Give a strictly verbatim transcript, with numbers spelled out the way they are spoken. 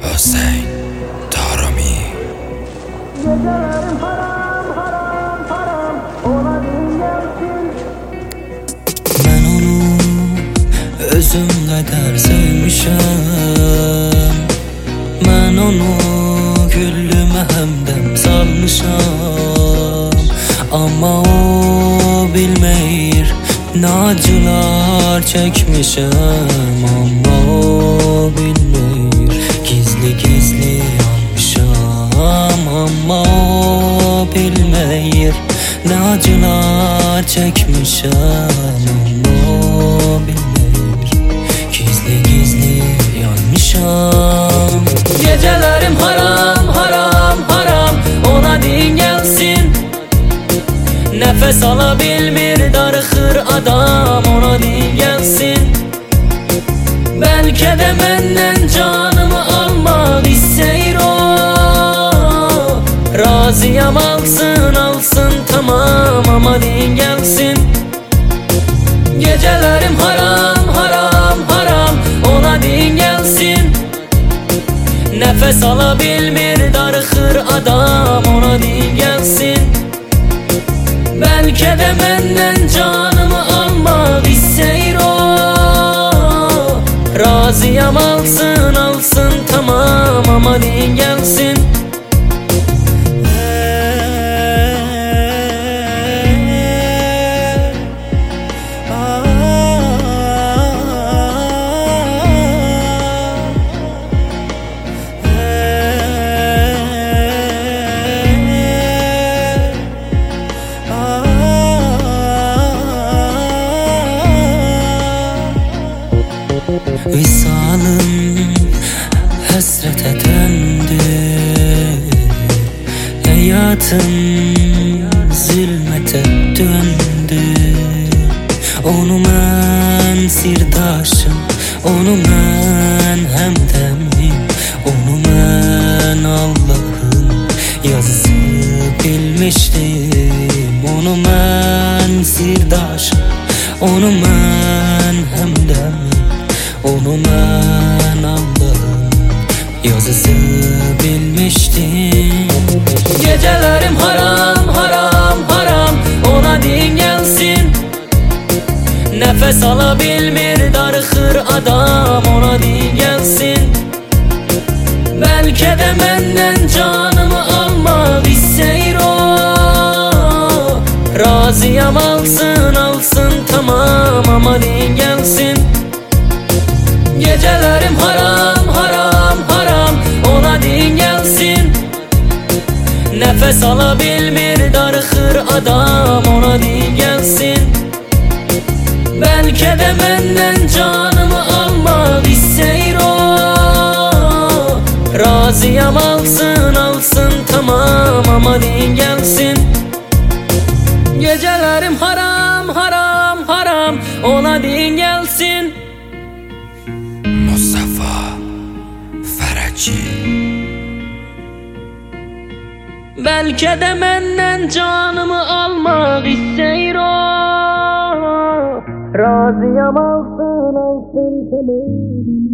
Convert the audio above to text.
Hüseyin Darami. Gecelerim haram haram haram, ona din gelsin. Ben onu özüm kadar sevmişim. Ben onu güllüme hemdem salmışam. Ama o bilmeyir ne acılar çekmişim. Ama o bilmeyir gizli gizli yanmışam. Ama o bilmeyir ne acılar çekmişim. Ama o bilmeyir gizli gizli yanmışam. Gecelerim haram haram haram, ona din gelsin. Nefes alabilmir darıxır adam, ona din gelsin. Belki de menden canımı almak isteyir o. Razıyam alsın alsın tamam, ama din gelsin. Gecelerim haram haram haram, ona din gelsin. Nefes alabilmir darıxır adam, ona din gelsin. Belki de menden canımı almak isteyir o. Razıyam alsın alsın tamam, ama din gelsin. Visalım hasrete döndü, hayatım zulmete döndü. Onu ben sirdaşım, onu ben hemdemim, onu ben Allah'ın yazısı bilmiştim. Onu ben sirdaşım, onu ben hemdemim, onu ben Allah'ın yazısı bilmiştim. Gecelerim haram haram haram, ona din gelsin. Nefes alabilmir darıxır adam, ona din gelsin. Belki de menden canımı almak isteyir o. Razıyam alsın alsın tamam, ama din gelsin. Gecelerim haram haram haram, ona din gelsin. Nefes alabilmir darıxır adam, ona din gelsin. Belki de menden canımı almak isteyir o. Razıyam alsın alsın tamam, ama din gelsin. Gecelerim haram haram haram, ona din gelsin. Mustafa Faraci. Belki de menden canımı almak isteyir o. Razıyam alsın alsın tamam.